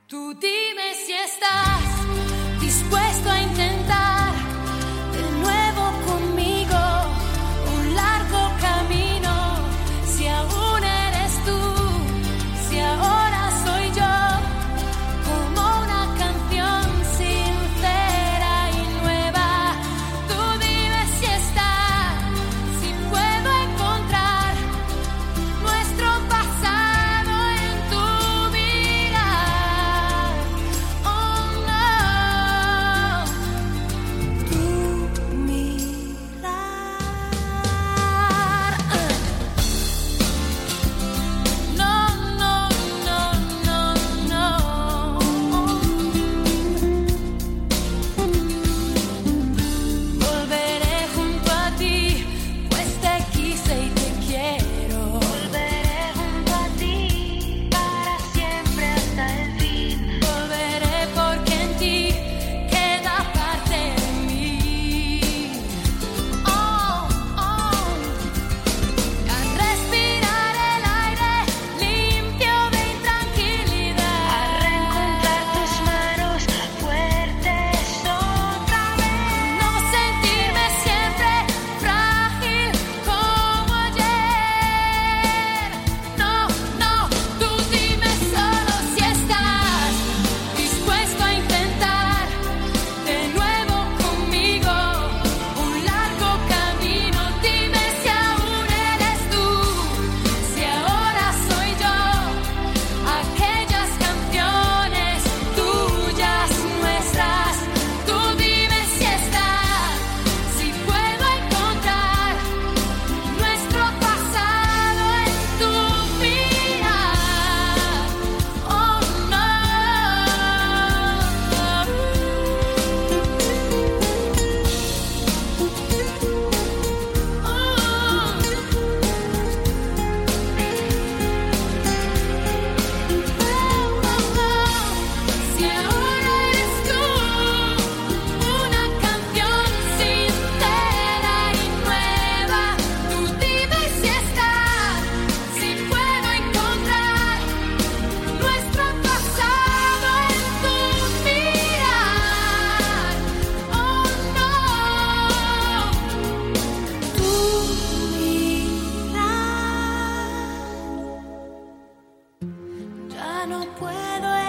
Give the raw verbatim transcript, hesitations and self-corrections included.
Tú dime si estás dispuesto a intentar de nuevo conmigo un largo camino. Si aún eres tú, si ahora soy yo, como una canción sincera y nueva. Tú dime si estás, si puedo encontrar nuestro pasado en tu mirar. Oh no, tu mirar. No, no, no, no, no. Volveré junto a ti, pues te quise y te quiero. Volveré junto a ti para siempre hasta el fin. Volveré porque en ti queda parte de mí. Oh, oh. A respirar el aire limpio de intranquilidad. A reencontrar tus manos fuertes otra vez. No sentirme siempre frágil como ayer. No, no, tú dime solo si estás dispuesto a intentar de nuevo conmigo un largo camino. Dime si aún eres tú, si ahora soy yo, aquellas canciones tuyas, nuestras. Tú dime si estás, si puedo encontrar nuestro pasado en tu mirar. Oh no. Si ahora eres tú, una canción sincera y nueva. Tú dime si estás, si puedo encontrar nuestro pasado en tu mirar. Oh no, tu mirar. Ya no puedo